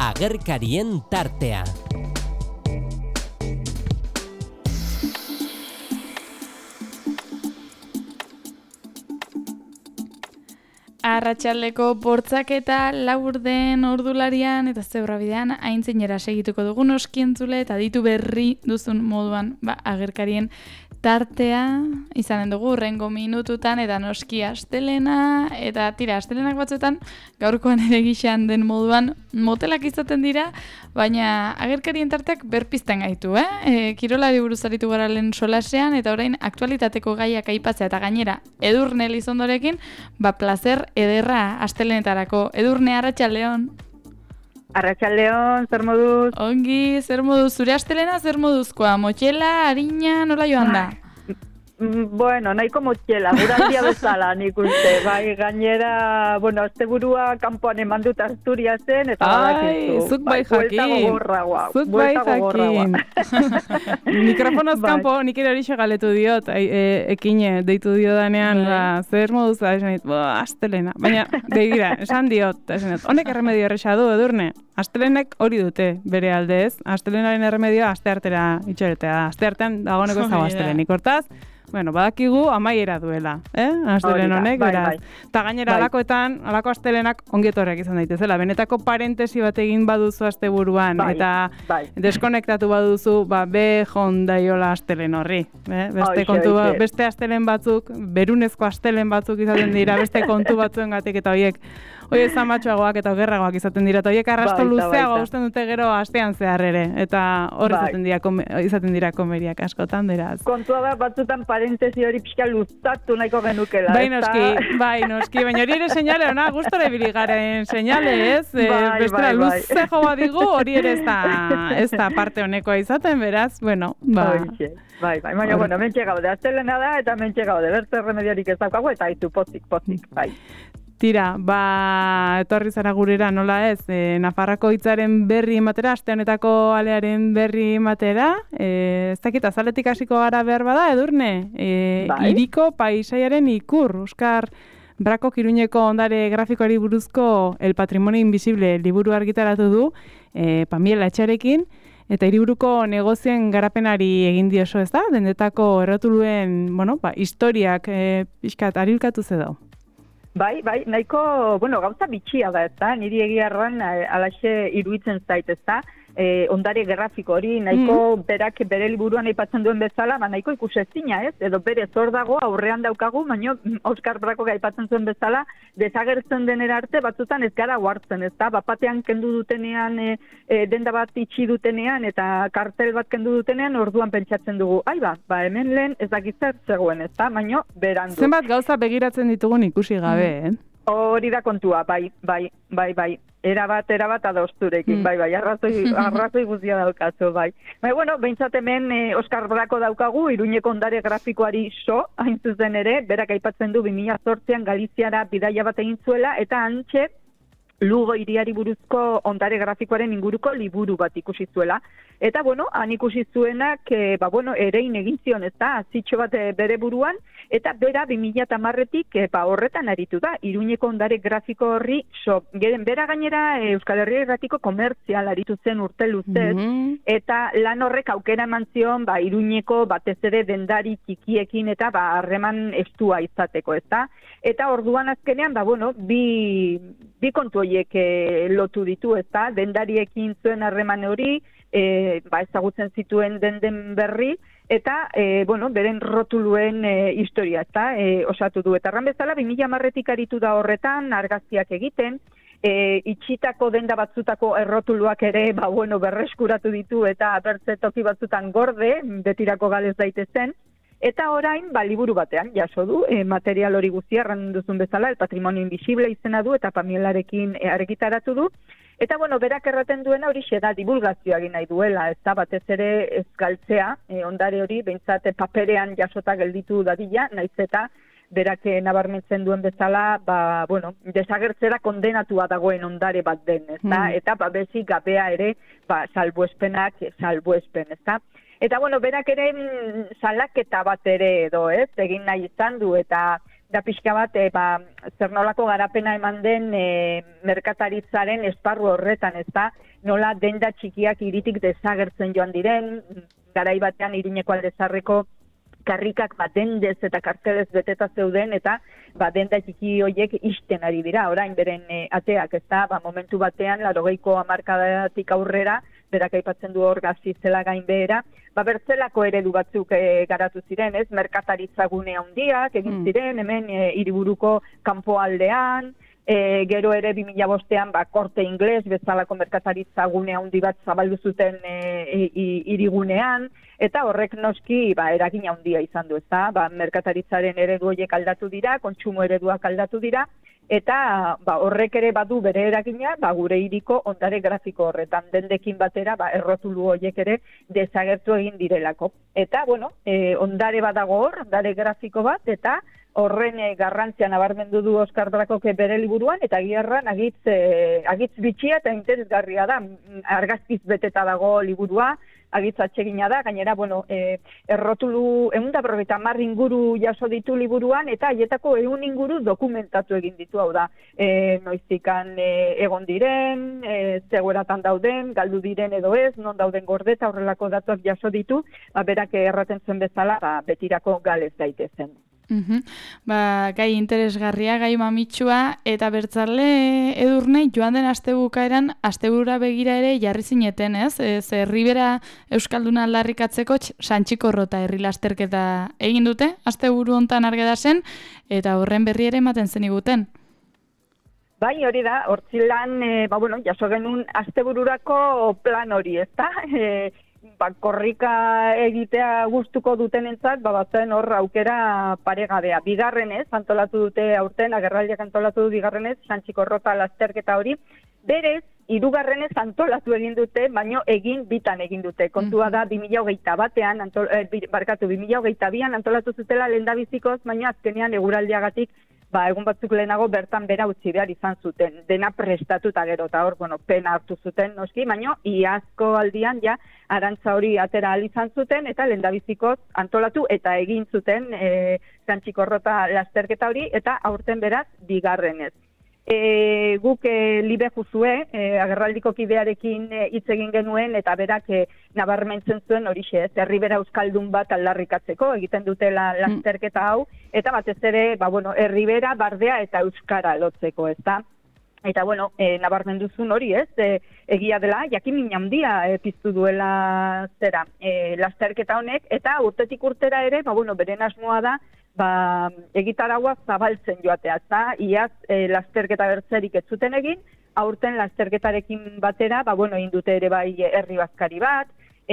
Agerkarien tartea. Arratsaldeko bortzaketa labur den ordularian eta zebrabidean aintzinera segituko dugu noskientzule eta ditu berri duzun moduan agerkarien tartea izanen dugu urrengo minututan eta noski astelena eta tira astelenak batzuetan gaurkoan ere gixan den moduan motelak izaten dira, baina agerkarien tarteak berpizten gaitu, kirolari buruz aritu gara lehen solasean eta orain aktualitateko gaiak aipatzea eta gainera Edurne Elizondorekin, plazer ederra astelenetarako. Edurne, arratsaldeon. Arratsaldeon, zer moduz? Ongi, zer moduz? Zure astelena zer moduzkoa? Motxela, harina, nola joan da? Bueno, nahiko motxela, guraldia bezala nik uste. Bai, gainera, asteburua kanpoan eman dut Asturiasen, eta badakizu. Zuk bai jakin. Zuk bai jakin. Mikrofonoz kanpo, nik ere hori galetu diot, ekine, deitu dio danean, zer moduz da, esan dit, astelena. Baina, begira, esan diot, honek erremedio erresa du, Edurne. Astelenek hori dute, bere aldez. Astelenaren erremedioa asteartera itxoretea. Asteartean dagoeneko ez dago astelenik. Hortaz, badakigu amaiera duela, astelen honek, beraz. Eta gainera alako astelenak ongietorreak izan daitezela. Benetako parentesi bat egin baduzu asteburuan eta deskonektatu baduzu, jon daiola astelen horri. Beste astelen batzuk, berunezko astelen batzuk izaten dira, beste kontu batzuengatik eta horiek zamatxoagoak eta okerragoak izaten dira, eta horiek arrasto luzeago usten dute gero astean zehar ere, eta hor izaten dira komeriak askotan, beraz. Kontua da, batzutan parentesi hori pixka luztatu nahiko genukela. Bai noski, baina hori ere seinale ona, gustore biligaren seinale, ez? Bestela luze joa digu, hori ere ez da parte honekoa izaten, beraz, baina, mentxe gaude, astelena da, eta mentxe gaude, bertze remediorik ez daukagu, eta haitu pozik, bai. Tira, etorri zara gurera, nola ez, Nafarrako hitzaren berri ematera, aste honetako alearen berri ematera, ez dakit, azaletik hasiko gara behar bada, Edurne, hiriko paisaiaren ikur, Oskar Brako Iruñeko ondare grafikoari buruzko El Patrimonio Invisible liburu argitaratu du, Pamiela Etxarekin, eta hiriburuko negozien garapenari egin dioso, ez da? Dendetako errotuluen, historiak pixkat arilkatu zedo. Bai, nahiko, gauza bitxia da, ez da, niri egia erran alaxe iruditzen zait, ez da, ondare grafiko hori, nahiko berak bere liburuan aipatzen duen bezala, nahiko ikusezina, ez, edo bere zor dago aurrean daukagu, baina Oskar Brako aipatzen zuen bezala, desagertzen denera arte, batzutan ez gara huartzen, ez da, bapatean kendu dutenean, denda bat itxi dutenean, eta kartel bat kendu dutenean, orduan pentsatzen dugu, hemen lehen ez dakizzer zegoen, ez da, baina berandu. Zenbat gauza begiratzen ditugun ikusi gabe, Hori da kontua, bai. Erabat adosturekin, arrazoi guztia daukazu, bai. Behintzat hemen Oskar Brako daukagu, Iruñeko ondare grafikoari hain zuzen ere, berak aipatzen du 2008an Galiziara bidaia bat egin zuela, eta antxe Lugo hiriari buruzko ondare grafikoaren inguruko liburu bat ikusi zuela. Eta, han ikusi zuenak, erein egin zion, ez da, zitxo bat bere buruan, eta bera 2010-etik horretan aritu da, Iruñeko ondare grafiko horri bera gainera Euskal Herria Irratiko komertzial aritu zen urte luzez, eta lan horrek aukera eman zion, Iruñeko batez ere dendari txikiekin eta harreman estua izateko, ez da? Eta orduan azkenean, bi kontu horiek lotu ditu, ez da? Dendariekin zuen harreman hori, ezagutzen zituen den berri, eta, beren rotuluen historia, eta osatu du. Eta erran bezala, 2010-etik aritu da horretan, argazkiak egiten, itxitako denda batzutako errotuluak ere, berreskuratu ditu, eta apertze toki batzutan gorde, betirako galez daitezen, eta orain, liburu batean, jaso du, material hori guztia, erran duzun bezala, El Patrimonio Invisible izena du, eta Pamielarekin argitaratu du. Eta, berak erraten duena hori da divulgazioa egin nahi duela, ez da, batez ere ez galtzea, ondare hori, behintzat paperean jasota gelditu dadila, naiz eta berak nabarmentzen duen bezala, desagertzera kondenatua dagoen ondare bat den, ez da, eta bezi gabea ere, salbuespenak, salbuespen, ez da. Eta, berak ere salaketa bat ere edo, ez, egin nahi izan du, eta da pixka bat, zer nolako garapena eman den merkataritzaren esparru horretan, ez da, nola denda txikiak hiritik desagertzen joan diren, garai batean Iruñeko Aldezarreko karrikak dendez eta kartelez beteta zeuden, eta denda txiki horiek ixten ari dira, orain beren ateak, ez da, momentu batean, 80ko hamarkadatik aurrera, berak aipatzen du hor Gazizela gainbehera, bertzelako eredu batzuk garatu ziren, ez, merkataritza gune handiak egin ziren, hemen hiriburuko kanpoaldean, gero ere 2005an korte ingles bezalako merkataritza gune handi bat zabaldu zuten hirigunean, eta horrek noski eragin handia izan du, ezta? Merkataritzaren eredu horiek aldatu dira, kontsumo ereduak aldatu dira, eta horrek ere badu bere eragina gure hiriko ondare grafiko horretan, dendekin batera errotulu horiek ere desagertu egin direlako. Eta, ondare badago hor, ondare grafiko bat, eta horren garrantzia nabarmendu du Oskar Drakok bere liburuan, eta giarran agitz bitxia eta interesgarria da, argazkiz beteta dago liburua, agitz atsegina da, gainera, errotulu 150 inguru jaso ditu liburuan, eta haietako 100 inguru dokumentatu egin ditu, hau da, noiztikan egon diren, zegoeratan dauden, galdu diren edo ez, non dauden gordeta, horrelako datuak jaso ditu, berak erraten zuen bezala, betirako galez daitezen. Gai interesgarria, gai mamitsua, eta bertzarle Edurne, joan den astebukaeran, asteburura begira ere jarri zineten, ez? Herribera Euskalduna aldarrikatzeko Santxikorrota herri lasterketa egin dute, asteburu hontan Argedasen, eta horren berri ere ematen zeniguten. Bai, hori da, hortzilan, jaso genuen astebururako plan hori, ezta? Korrika egitea gustuko dutenentzat, bazen hor aukera paregabea. Bigarrenez, antolatu dute aurten, agerraldiak antolatu du bigarrenez, Santxikorrota lasterketa hori. Berez, hirugarrenez antolatu egin dute, baino bitan egin dute. Kontua da 2021an, 2022an antolatu zutela lehendabizikoz, baina azkenean eguraldiagatik egun batzuk lehenago bertan bera utzi behar izan zuten. Dena prestatuta gero, eta hor, pena hartu zuten noski, baino iazko aldian arantza hori atera ahal izan zuten, eta lehendabizikoz antolatu eta egin zuten Santxikorrota lasterketa hori, eta aurten beraz bigarrenez. Guk libe juzue, agerraldiko kidearekin hitz egin genuen, eta berak nabarmentzen zuen horixe, herribera euskaldun bat aldarrikatzeko, egiten dutela lasterketa hau, eta batez ere, herribera, bardea eta euskara lotzeko, ezta? Eta, nabarmenduzun hori, ez? Egia dela, jakin handia piztu duela lasterketa honek, eta urtetik urtera ere, beren asmoa da, egitaragua zabaltzen joatea, eta iaz lasterketa bertzerik ez zuten egin, aurten lasterketarekin batera, egin dute ere bai herri bazkari bat,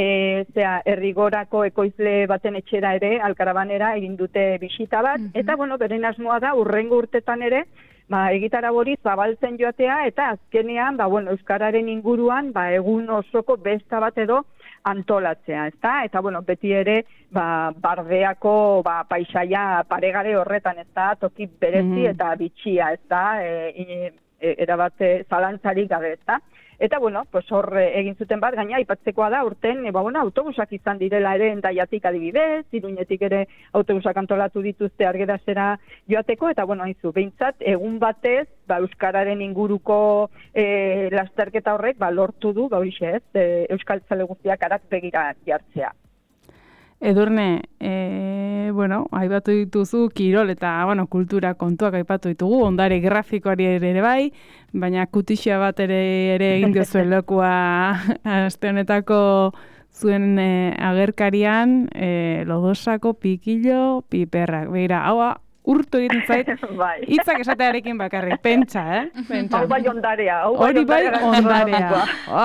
herrigorako ekoizle baten etxera ere, alkarabanera egin dute bisita bat, eta beren asmoa da, urrengo urtetan ere, egitaragori zabaltzen joatea, eta azkenean, euskararen inguruan, egun osoko besta bat edo antolatzea, ezta? Eta, beti ere, bardeako paisaia paregare horretan, ezta? Toki berezi eta bitxia, ezta? Erabate zalantzarik gabe, ezta? Eta, hor egin zuten bat, gaina aipatzekoa da, urten, autobusak izan direla ere Endaiatik adibidez, Iruñetik ere autobusak antolatu dituzte Argedasera joateko, eta, haizu, behintzat, egun batez, euskararen inguruko lasterketa horrek, lortu du, euskaltzale guztiak arat begira jartzea. Edurne, aipatu dituzu kirol eta kultura kontuak aipatu ditugu, ondare grafikoari ere bai, baina kutixia bat ere egin duzuen lekua aste honetako zuen agerkarian Lodosako pikillo piperrak. Begira, hau urtu egiten zait, hitzak esatearekin bakarrik, pentsa, Pentsa. Hau bai ondarea. Hori bai ondarea.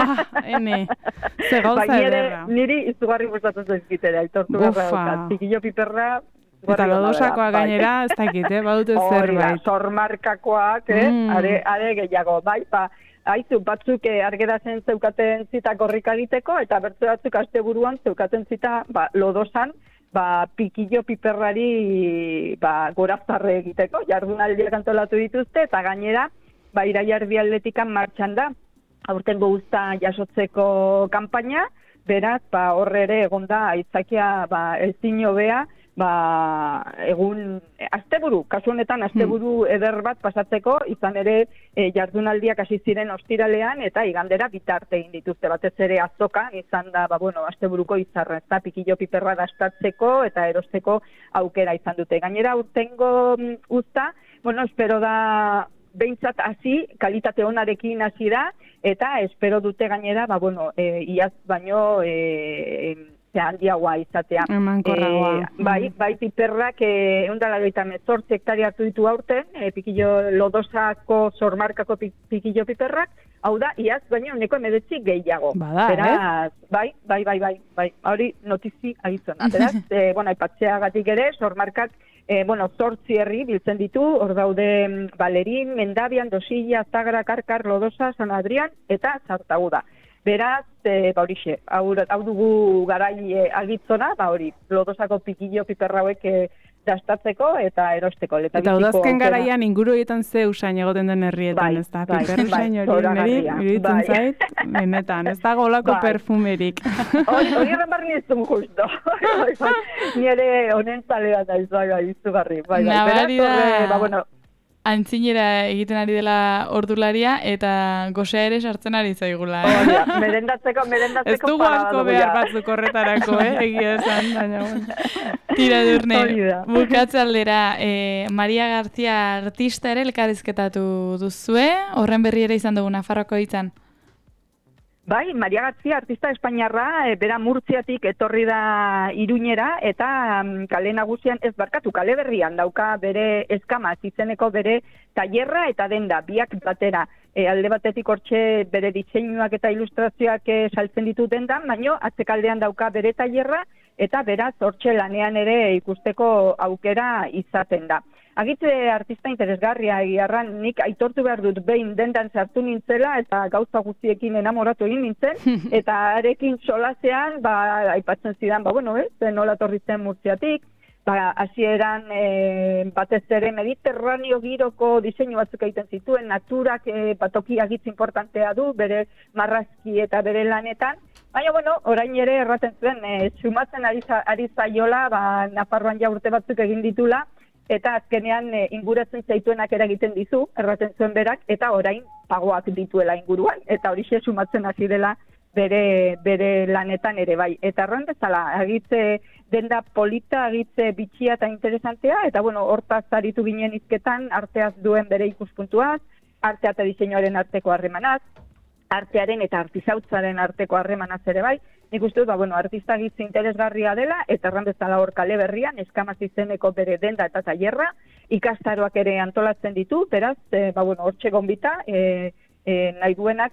Ze gauza ederra. Niri izugarri gustatzen zaizkitera, aitortu garra. Pikillo piperra. Eta Lodosakoa gainera, ez dakit, badute zerbait. Hori da, sormarkakoak, are gehiago, haizu, batzuk Argedasen zeukaten zita korrika egiteko, eta bertze batzuk asteburuan zeukaten zita Lodosan, pikillo piperrari goraztarre egiteko, jardunaldiak antolatu dituzte, eta gainera, iraia erdialdetikan martxan da, aurtengo uzta jasotzeko kanpaina, beraz, horre ere egonda aitzakia ezin hobea, egun, asteburu, kasu honetan asteburu eder bat pasatzeko, izan ere jardunaldiak hasi ziren ostiralean, eta igandera bitarte egin dituzte, batez ere azoka, izan da, asteburuko izarra, eta pikillo piperra dastatzeko, eta erosteko aukera izan dute. Gainera, urtengo uzta, espero da, behintzat hasi, kalitate onarekin hasi da, eta espero dute gainera, iaz baino handiagoa izatea. Bai piperrak 198 hektarea hartu ditu aurten, pikillo lodosako sormarkako pikillo piperrak, hau da, iaz baino 19 gehiago. Beraz, bai, hori notizi agizona. Beraz, aipatzeagatik ere, sormarkak 8 herri biltzen ditu, hor daude Balerin, Mendabian, Dosilla, Zagra, Karkar, Lodosa, San Adrian eta Zartaguda. Beraz, horixe, hau dugu garai agitzona, Lodosako pikillo piperrauek dastatzeko eta erosteko. Eta udazken garaian inguru horietan ze usain egoten den herrietan, ez da? Piper usain hori iruditzen zait, benetan, ez da golako perfumerik. Hori erren ez du justo. Nire honen zalea da izugarri. Nabari da, antzinera egiten ari dela ordularia eta gosea ere sartzen ari zaigula. Merendatzeko ez dugu asko behar batzuk horretarako, egia esan, baina. Tira Edurne, bukatze aldera, Maria García artista ere elkarrizketatu duzue, horren berri ere izan dugu Nafarroako hitzan. Bai, Maria García artista espainiarra, bera Murtziatik etorri da Iruñera, eta kale nagusian ez barkatu, kale berrian dauka bere eskama, izeneko bere tailerra eta denda, biak batera. Alde batetik hortxe bere diseinuak eta ilustrazioak saltzen ditu dendan, baino atzekaldean dauka bere tailerra, eta beraz hortxe lanean ere ikusteko aukera izaten da. Agitze artista interesgarria egiarran, nik aitortu behar dut behin dendan sartu nintzela eta gauza guztiekin enamoratu egin nintzen, eta arekin solasean, aipatzen zidan, nola torri zen Murtziatik, hasieran batez ere mediterraneo giroko diseinu batzuk egiten zituen, naturak toki agitz importantea du, bere marrazki eta bere lanetan, baina, orain ere erraten zuen, sumatzen ari zaiola, Nafarroan ja urte batzuk egin ditula, eta azkenean inguratzen zaituenak eragiten dizu, erraten zuen berak, eta orain pagoak dituela inguruan, eta horixe sumatzen hasi dela bere lanetan ere bai. Eta erran bezala, agitze denda polita, agitze bitxia eta interesantea, eta hortaz aritu ginen izketan, arteaz duen bere ikuspuntuaz, artea eta diseinuaren arteko harremanaz, artearen eta artizautzaren arteko harremanaz ere bai. Nik uste dut, artista gitz interesgarria dela, eta erran bezala hor kale berrian, eskamaz izeneko bere denda eta tailerra, ikastaroak ere antolatzen ditu, beraz, hortxe gonbita, nahi duenak,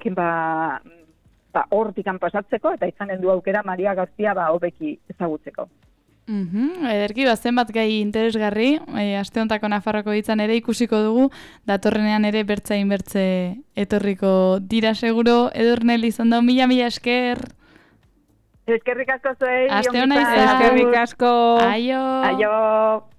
hortikan pasatzeko, eta izanen du aukera Maria García hobeki ezagutzeko. Ederki, zenbat gai interesgarri, aste hontako Nafarroko hitzan ere ikusiko dugu, datorrenean ere bertzain bertze etorriko dira seguro, Edurne Elizondo, mila esker. Eskerrik asko zuei. Aste hona izan. Eskerrik asko. Aio. Aio.